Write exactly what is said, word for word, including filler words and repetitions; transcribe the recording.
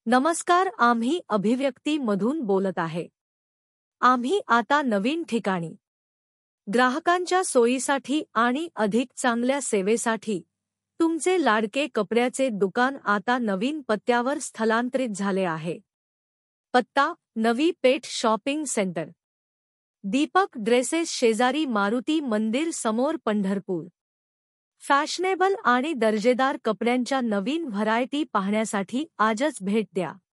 नमस्कार, आम्ही अभिव्यक्ती मधून बोलत आहे. आम्ही आता नवीन ठिकाणी ग्राहकांच्या सोयीसाठी आणि अधिक चांगल्या सेवेसाठी तुमचे लाडके कपड्याचे दुकान आता नवीन पत्त्यावर स्थलांतरित झाले आहे. पत्ता: Navi Peth shopping centre, Deepak dresses शेजारी मारुती मंदिर समोर पंढरपूर. फॅशनेबल आणि दर्जेदार कपड्यांच्या नवीन व्हरायटी पाहण्यासाठी आजच भेट द्या.